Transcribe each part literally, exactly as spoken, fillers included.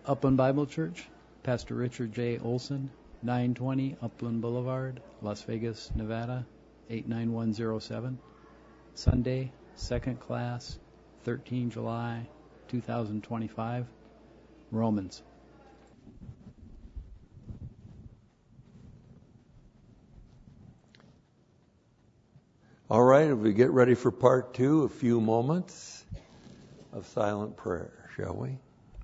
Upland Bible Church, Pastor Richard J. Olson, nine twenty Upland Boulevard, Las Vegas, Nevada, eight nine one zero seven. Sunday, second class, the thirteenth of July, two thousand twenty-five. Romans. All right, if we get ready for part two, a few moments of silent prayer, shall we?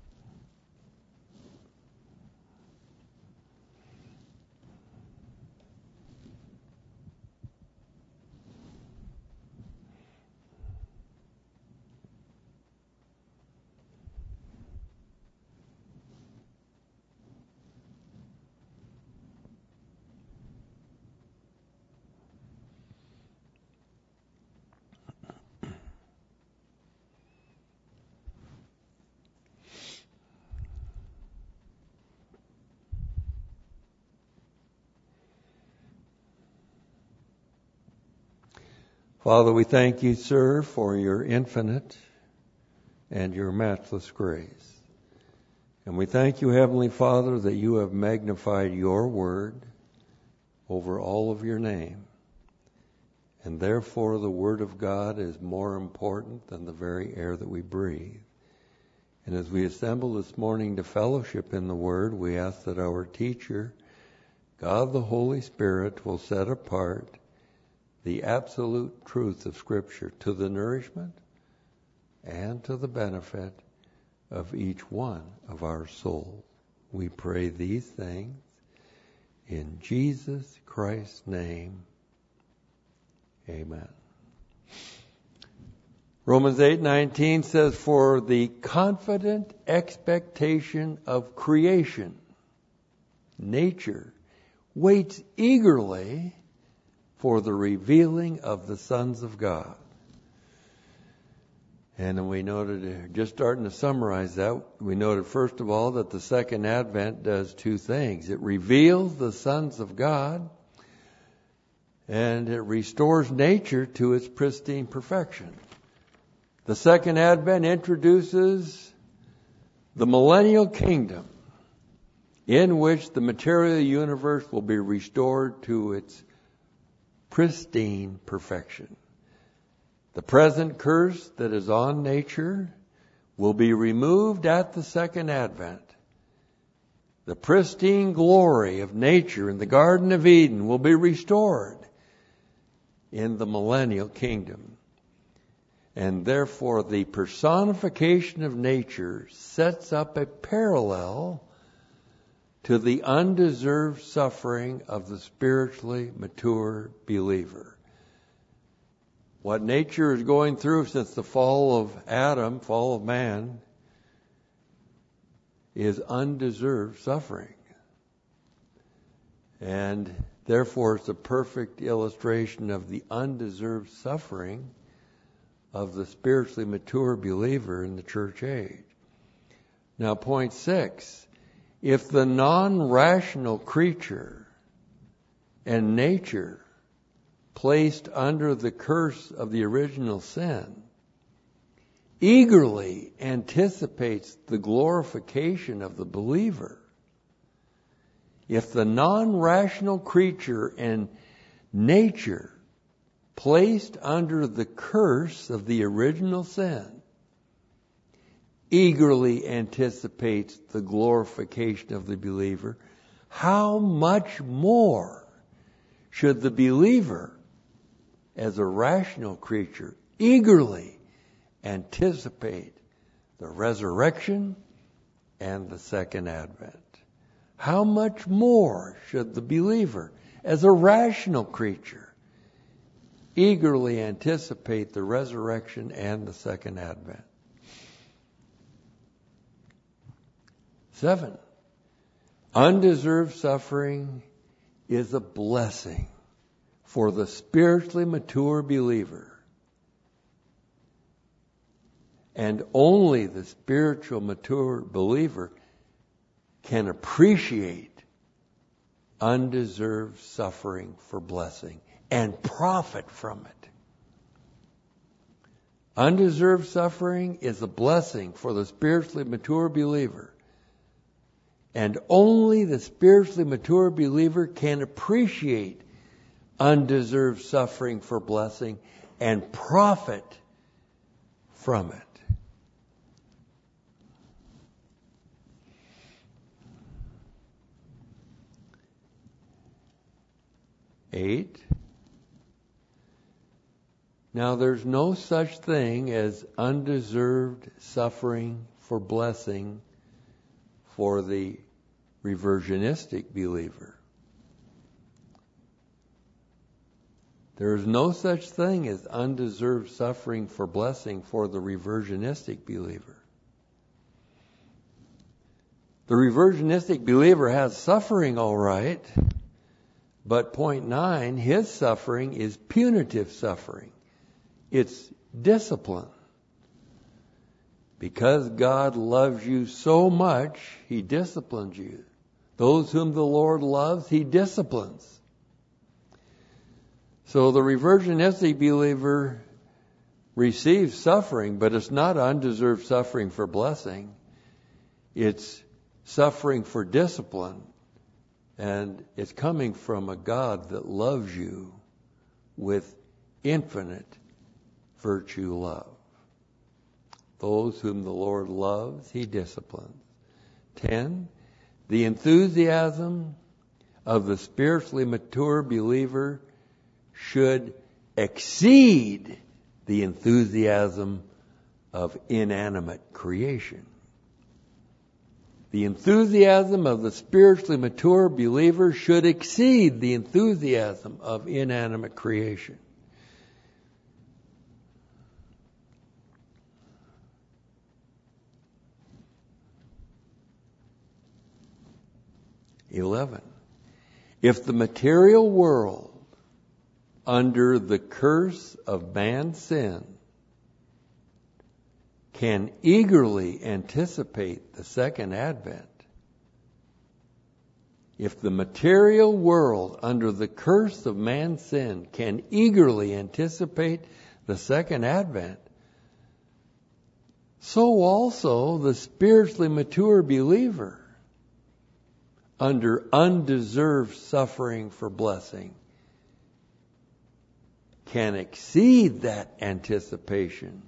Father, we thank you, sir, for your infinite and your matchless grace. And we thank you, Heavenly Father, that you have magnified your word over all of your name. And therefore the word of God is more important than the very air that we breathe. And as we assemble this morning to fellowship in the word, we ask that our teacher, God the Holy Spirit, will set apart the absolute truth of Scripture to the nourishment and to the benefit of each one of our souls. We pray these things in Jesus Christ's name. Amen. Romans eight nineteen says, "For the confident expectation of creation, nature, waits eagerly for the revealing of the sons of God." And we noted, just starting to summarize that, we noted first of all that the second advent does two things. It reveals the sons of God, and it restores nature to its pristine perfection. The second advent introduces the millennial kingdom, in which the material universe will be restored to its pristine perfection. The present curse that is on nature will be removed at the second advent. The pristine glory of nature in the Garden of Eden will be restored in the millennial kingdom. And therefore the personification of nature sets up a parallel to the undeserved suffering of the spiritually mature believer. What nature is going through since the fall of Adam, fall of man, is undeserved suffering. And therefore it's a perfect illustration of the undeserved suffering of the spiritually mature believer in the church age. Now, point six. If the non-rational creature and nature placed under the curse of the original sin eagerly anticipates the glorification of the believer, if the non-rational creature and nature placed under the curse of the original sin eagerly anticipates the glorification of the believer, how much more should the believer, as a rational creature, eagerly anticipate the resurrection and the second advent? How much more should the believer, as a rational creature, eagerly anticipate the resurrection and the second advent? Seven, undeserved suffering is a blessing for the spiritually mature believer. And only the spiritual mature believer can appreciate undeserved suffering for blessing and profit from it. Undeserved suffering is a blessing for the spiritually mature believer. And only the spiritually mature believer can appreciate undeserved suffering for blessing and profit from it. Eight. Now there's no such thing as undeserved suffering for blessing for the reversionistic believer. There is no such thing as undeserved suffering for blessing for the reversionistic believer. The reversionistic believer has suffering, all right, but point nine, his suffering is punitive suffering. It's discipline. Because God loves you so much, He disciplines you. Those whom the Lord loves, He disciplines. So the reversionistic believer receives suffering, but it's not undeserved suffering for blessing. It's suffering for discipline. And it's coming from a God that loves you with infinite virtue love. Those whom the Lord loves, He disciplines. Ten, the enthusiasm of the spiritually mature believer should exceed the enthusiasm of inanimate creation. The enthusiasm of the spiritually mature believer should exceed the enthusiasm of inanimate creation. Eleven. If the material world, under the curse of man's sin, can eagerly anticipate the second advent, if the material world, under the curse of man's sin, can eagerly anticipate the second advent, so also the spiritually mature believer, under undeserved suffering for blessing, can exceed that anticipation.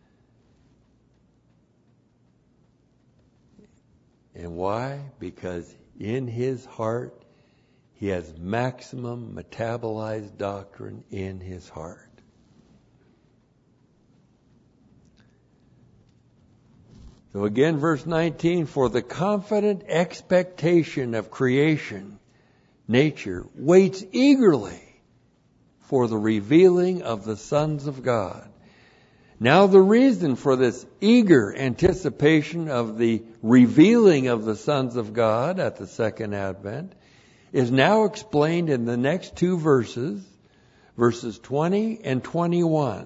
And why? Because in his heart, he has maximum metabolized doctrine in his heart. So again, verse nineteen, for the confident expectation of creation, nature waits eagerly for the revealing of the sons of God. Now the reason for this eager anticipation of the revealing of the sons of God at the second advent is now explained in the next two verses, verses twenty and twenty-one.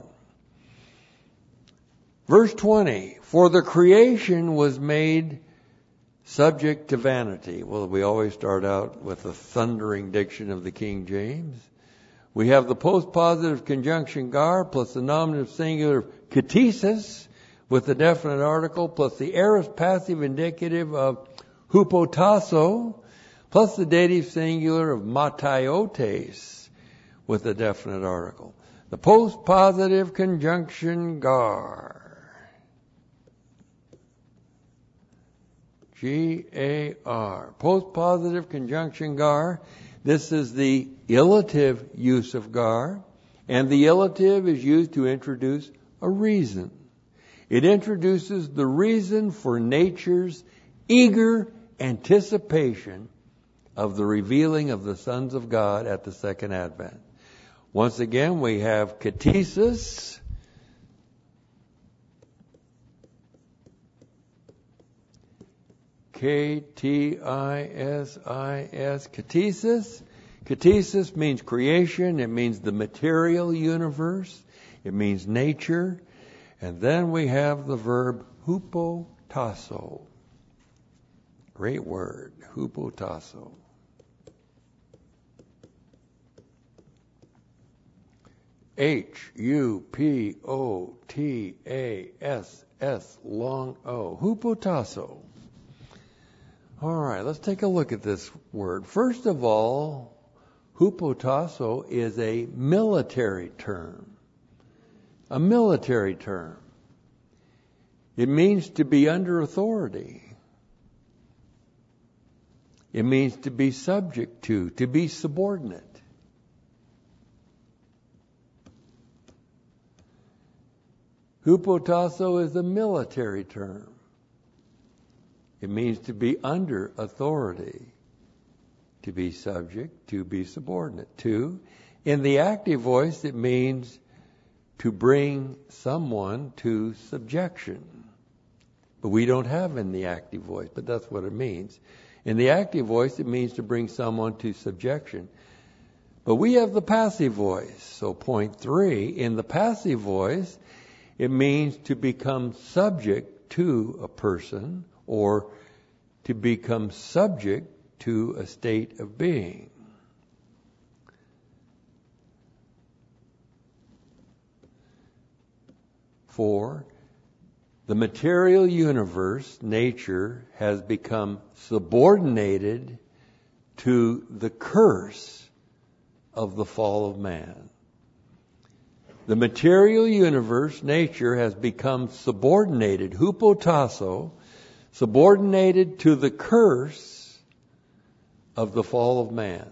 Verse twenty, for the creation was made subject to vanity. Well, we always start out with the thundering diction of the King James. We have the postpositive conjunction gar plus the nominative singular katesis with the definite article plus the aorist passive indicative of hupotasso plus the dative singular of mataiotes with the definite article. The postpositive conjunction gar. G A R. Postpositive conjunction gar. This is the illative use of gar, and the illative is used to introduce a reason. It introduces the reason for nature's eager anticipation of the revealing of the sons of God at the second advent. Once again, we have katesis, K T I S I S, katesis. Katesis means creation. It means the material universe. It means nature. And then we have the verb hupotasso. Great word, hupotasso. H U P O T A S S long O. Hupotasso. All right, let's take a look at this word. First of all, hupotasso is a military term. A military term. It means to be under authority. It means to be subject to, to be subordinate. Hupotasso is a military term. It means to be under authority, to be subject, to be subordinate to. In the active voice, it means to bring someone to subjection. But we don't have in the active voice, but that's what it means. In the active voice, it means to bring someone to subjection. But we have the passive voice. So point three, in the passive voice, it means to become subject to a person or to become subject to a state of being. Four, the material universe, nature, has become subordinated to the curse of the fall of man. The material universe, nature, has become subordinated, hupotasso, subordinated to the curse of the fall of man.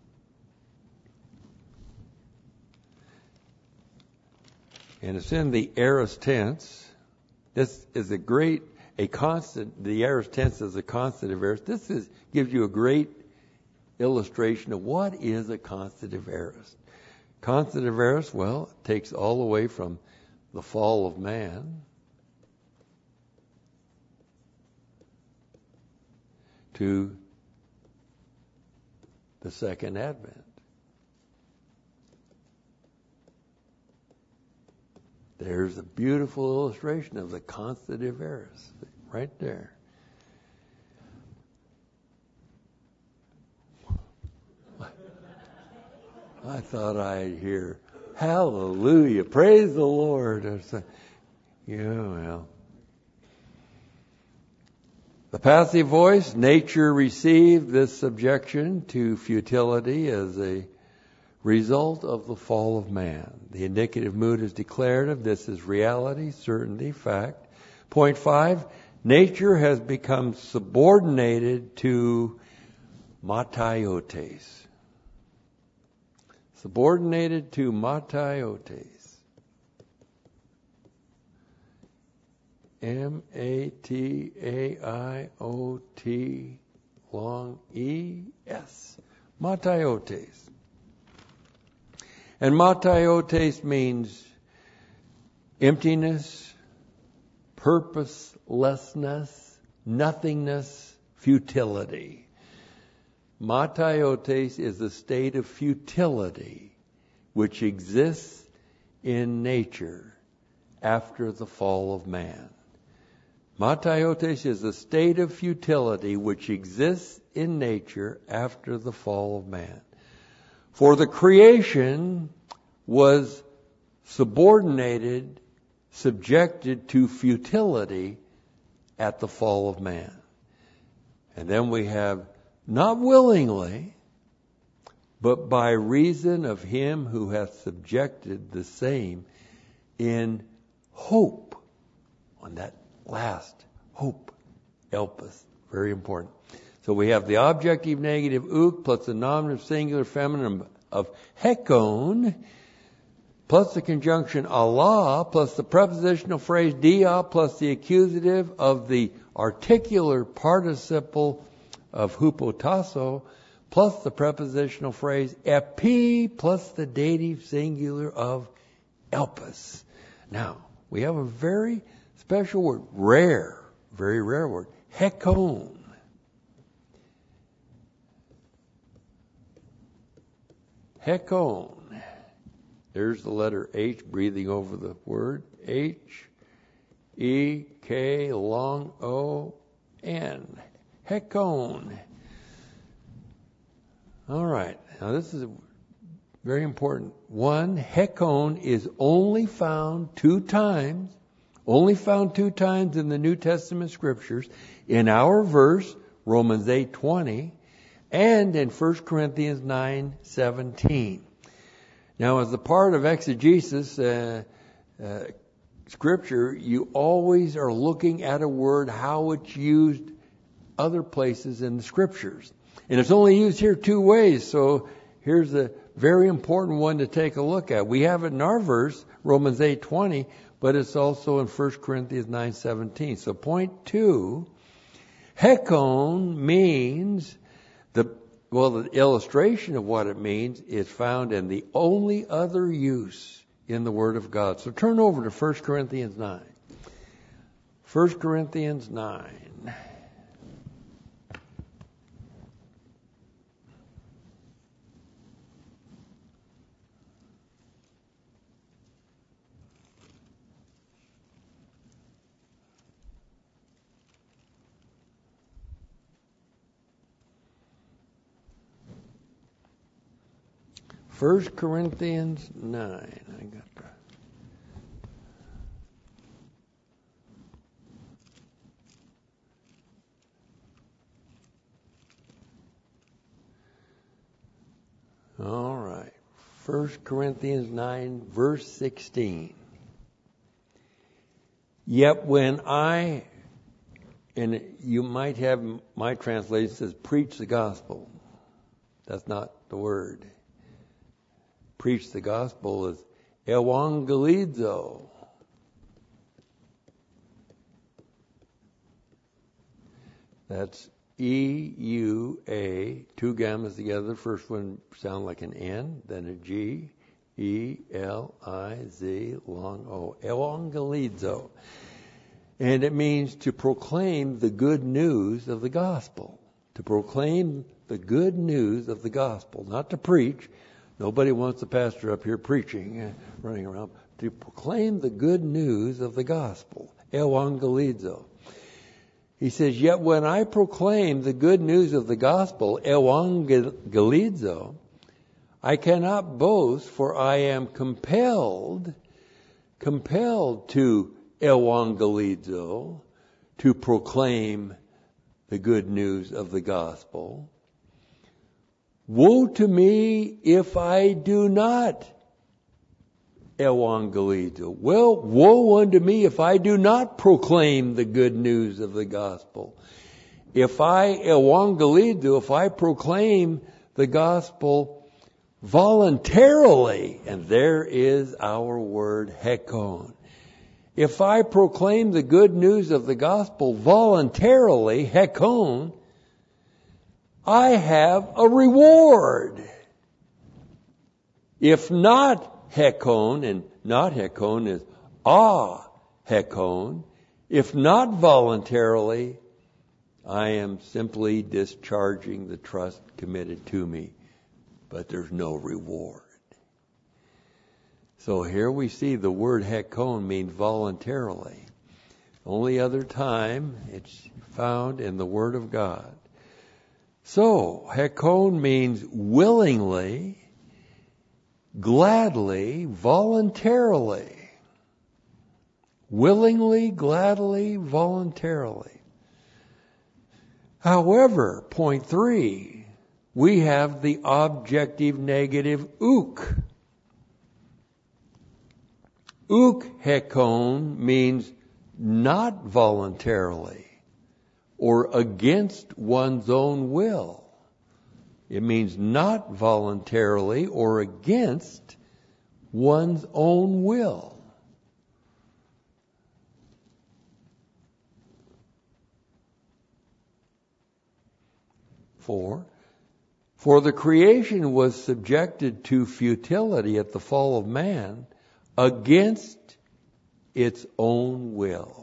And it's in the aorist tense. This is a great, a constant, the aorist tense is a constative aorist. This is, gives you a great illustration of what is a constative aorist. Constative aorist, well, it takes all the way from the fall of man to the second advent. There's a beautiful illustration of the constative aorist right there. I thought I'd hear, hallelujah, praise the Lord. Or something. Yeah, well. The passive voice, nature received this subjection to futility as a result of the fall of man. The indicative mood is declarative. This is reality, certainty, fact. Point five, nature has become subordinated to mataiotes. Subordinated to mataiotes. M A T A I O T long E S. Mataiotes. And mataiotes means emptiness, purposelessness, nothingness, futility. Mataiotes is a state of futility which exists in nature after the fall of man. Mataiotes is a state of futility which exists in nature after the fall of man. For the creation was subordinated, subjected to futility at the fall of man. And then we have, not willingly, but by reason of him who hath subjected the same in hope. On that last, hope, elpis, very important. So we have the objective negative uk plus the nominative singular feminine of hekon plus the conjunction Allah plus the prepositional phrase dia plus the accusative of the articular participle of hupotasso plus the prepositional phrase epi plus the dative singular of elpis. Now, we have a very special word, rare, very rare word, hekon. Hekon. There's the letter H breathing over the word. H, E, K, long O, N. Hekon. All right. Now this is very important. One, hekon is only found two times, only found two times in the New Testament scriptures. In our verse, Romans eight twenty, and in First Corinthians nine seventeen. Now, as a part of exegesis, uh, uh, Scripture, you always are looking at a word, how it's used other places in the Scriptures. And it's only used here two ways, so here's a very important one to take a look at. We have it in our verse, Romans eight twenty, but it's also in First Corinthians nine seventeen. So point two, hekon means, the well, the illustration of what it means is found in the only other use in the Word of God. So turn over to First Corinthians nine. First Corinthians nine. First Corinthians nine. I got that. All right. First Corinthians nine, verse sixteen. Yet when I, and you might have, my translation says, preach the gospel. That's not the word. Preach the gospel is evangelizo. That's E U A, two gammas together. The first one sound like an N, then a G, E L I Z, long O. Evangelizo. And it means to proclaim the good news of the gospel. To proclaim the good news of the gospel. Not to preach. Nobody wants the pastor up here preaching, uh, running around. To proclaim the good news of the gospel. Evangelizo. He says, yet when I proclaim the good news of the gospel, evangelizo, I cannot boast, for I am compelled, compelled to evangelizo, to proclaim the good news of the gospel. Woe to me if I do not evangelizo. Well, woe unto me if I do not proclaim the good news of the gospel. If I evangelizo, if I proclaim the gospel voluntarily, and there is our word hekon. If I proclaim the good news of the gospel voluntarily, hekon, I have a reward. If not hekon, and not hekon is ah hekon, if not voluntarily, I am simply discharging the trust committed to me, but there's no reward. So here we see the word hekon means voluntarily. Only other time it's found in the Word of God. So, hekon means willingly, gladly, voluntarily. Willingly, gladly, voluntarily. However, point three, we have the objective negative uk. Uk hekon means not voluntarily or against one's own will. It means not voluntarily or against one's own will. Four, for the creation was subjected to futility at the fall of man against its own will.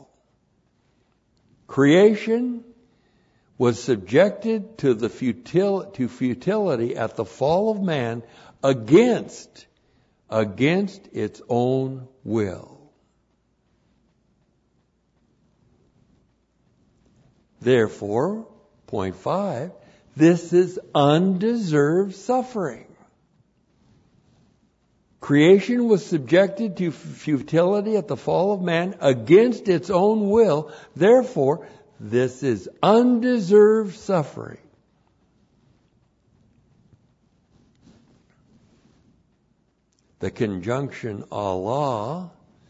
Creation was subjected to the futil- to futility at the fall of man against, against its own will. Therefore, point five, this is undeserved suffering. Creation was subjected to futility at the fall of man against its own will. Therefore, This is undeserved suffering. The conjunction Allah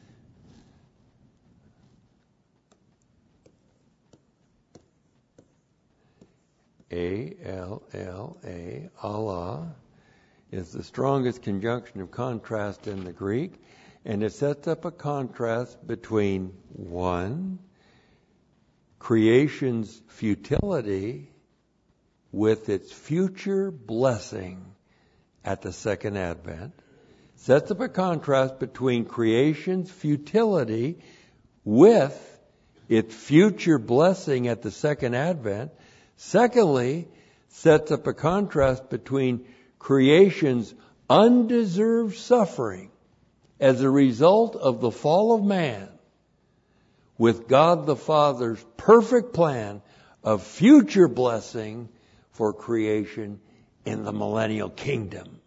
A L L A, Allah, is the strongest conjunction of contrast in the Greek, and it sets up a contrast between, one, creation's futility with its future blessing at the second advent. Sets up a contrast between creation's futility with its future blessing at the second advent. Secondly, sets up a contrast between creation's undeserved suffering as a result of the fall of man with God the Father's perfect plan of future blessing for creation in the millennial kingdom.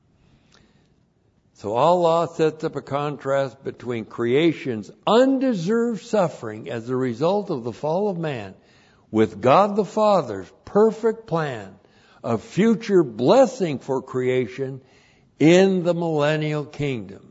So Allah sets up a contrast between creation's undeserved suffering as a result of the fall of man with God the Father's perfect plan of future blessing for creation in the millennial kingdom.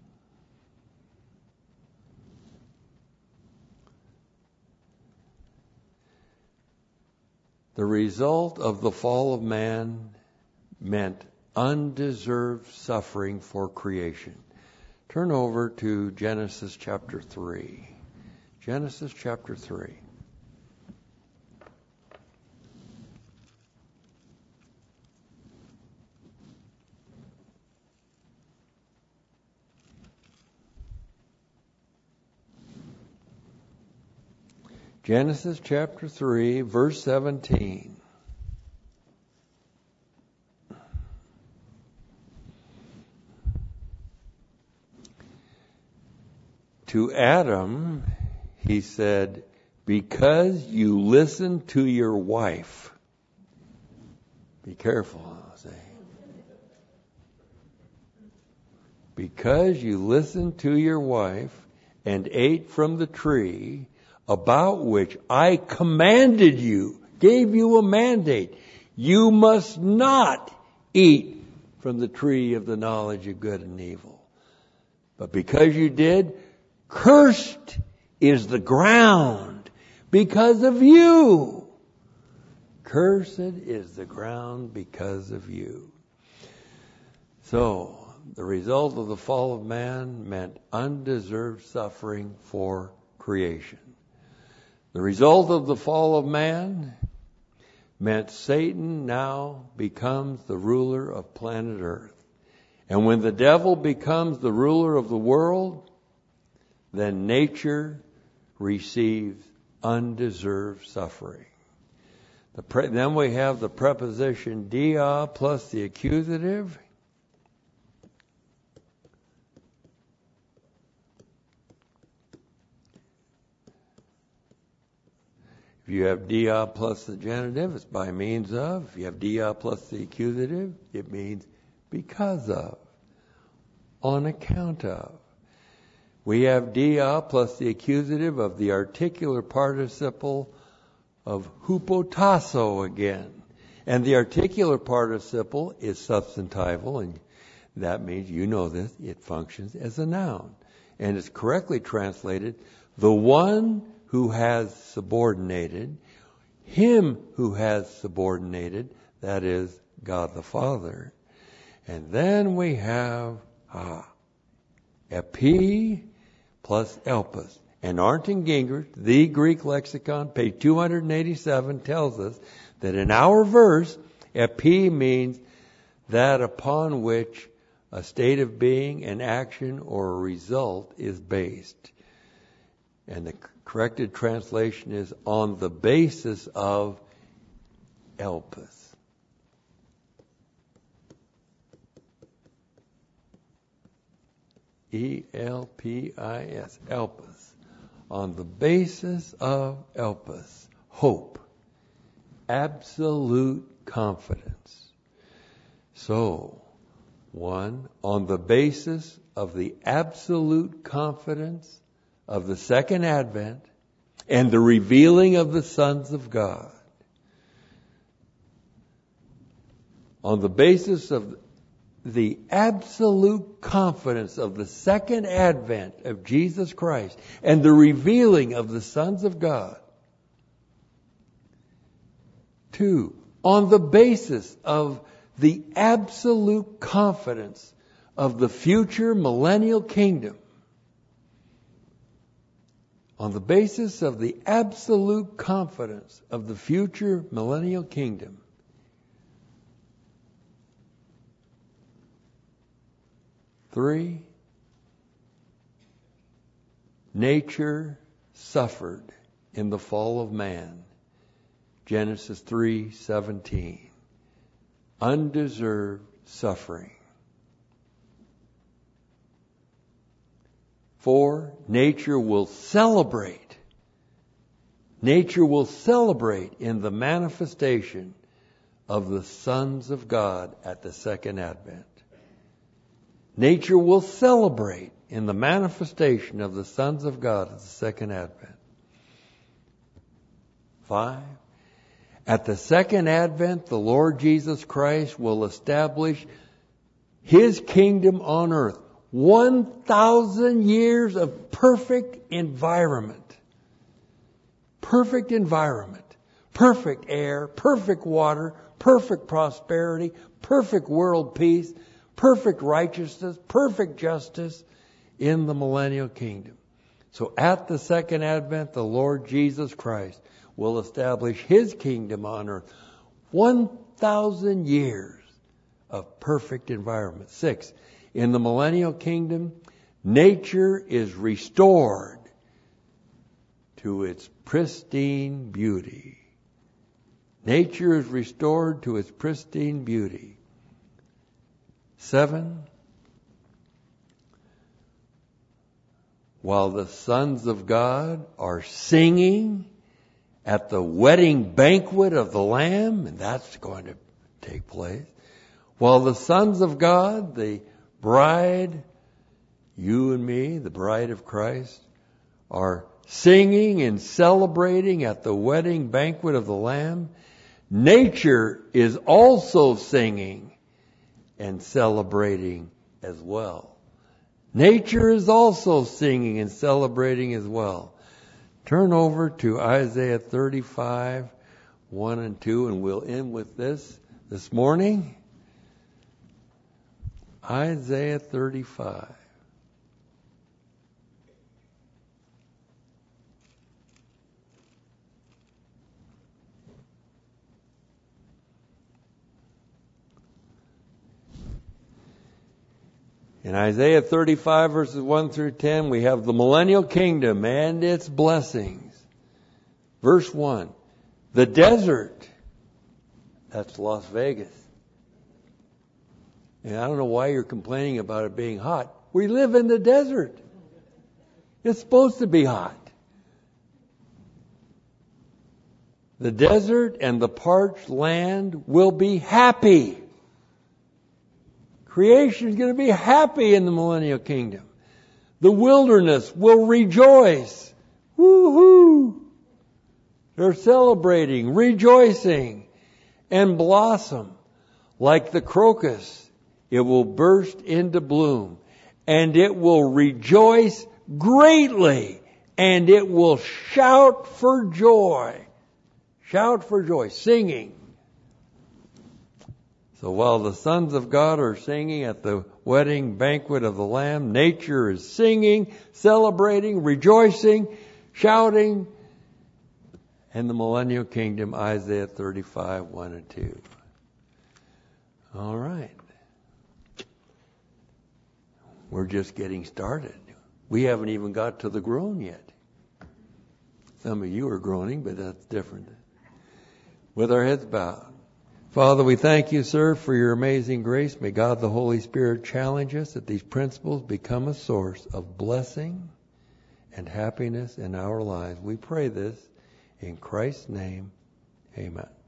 The result of the fall of man meant undeserved suffering for creation. Turn over to Genesis chapter three. Genesis chapter three. Genesis chapter three, verse seventeen. To Adam, he said, because you listened to your wife. Be careful, I'll say. Because you listened to your wife and ate from the tree about which I commanded you, gave you a mandate. You must not eat from the tree of the knowledge of good and evil. But because you did, cursed is the ground because of you. Cursed is the ground because of you. So, the result of the fall of man meant undeserved suffering for creation. The result of the fall of man meant Satan now becomes the ruler of planet Earth. And when the devil becomes the ruler of the world, then nature receives undeserved suffering. The pre- then we have the preposition dia plus the accusative. If you have dia plus the genitive, it's by means of. If you have dia plus the accusative, it means because of, on account of. We have dia plus the accusative of the articular participle of hupotasso again. And the articular participle is substantival, and that means, you know this, it functions as a noun. And it's correctly translated, the one who has subordinated, him who has subordinated, that is, God the Father. And then we have, ah, epi plus elpis. And Arndt Gingrich, the Greek lexicon, page two hundred eighty-seven, tells us that in our verse, epi means that upon which a state of being, an action, or a result is based. And the corrected translation is on the basis of elpis. E L P I S, elpis. On the basis of elpis, hope, absolute confidence. So, one, on the basis of the absolute confidence of the second advent, and the revealing of the sons of God. On the basis of the absolute confidence of the second advent of Jesus Christ and the revealing of the sons of God. Two, on the basis of the absolute confidence of the future millennial kingdom. On the basis of the absolute confidence of the future millennial kingdom. Three, nature suffered in the fall of man. Genesis three seventeen. Undeserved suffering. Four, nature will celebrate. Nature will celebrate in the manifestation of the sons of God at the second advent. Nature will celebrate in the manifestation of the sons of God at the second advent. Five, at the second advent, the Lord Jesus Christ will establish His kingdom on earth. One thousand years of perfect environment. Perfect environment. Perfect air, perfect water, perfect prosperity, perfect world peace, perfect righteousness, perfect justice in the millennial kingdom. So at the second advent, the Lord Jesus Christ will establish His kingdom on earth. One thousand years of perfect environment. Six, in the millennial kingdom, nature is restored to its pristine beauty. Nature is restored to its pristine beauty. Seven, while the sons of God are singing at the wedding banquet of the Lamb, and that's going to take place, while the sons of God, the bride, you and me, the bride of Christ, are singing and celebrating at the wedding banquet of the Lamb, nature is also singing and celebrating as well. Nature is also singing and celebrating as well. Turn over to Isaiah thirty-five, one and two, and we'll end with this this morning. Isaiah thirty-five. In Isaiah thirty-five, verses one through ten, we have the millennial kingdom and its blessings. Verse one, the desert, that's Las Vegas. And I don't know why you're complaining about it being hot. We live in the desert. It's supposed to be hot. The desert and the parched land will be happy. Creation is going to be happy in the millennial kingdom. The wilderness will rejoice. Woo-hoo! They're celebrating, rejoicing, and blossom like the crocus. It will burst into bloom, and it will rejoice greatly, and it will shout for joy. Shout for joy, singing. So while the sons of God are singing at the wedding banquet of the Lamb, nature is singing, celebrating, rejoicing, shouting. And the millennial kingdom, Isaiah thirty-five, one and two. All right. We're just getting started. We haven't even got to the groan yet. Some of you are groaning, but that's different. With our heads bowed. Father, we thank you, sir, for your amazing grace. May God the Holy Spirit challenge us that these principles become a source of blessing and happiness in our lives. We pray this in Christ's name. Amen.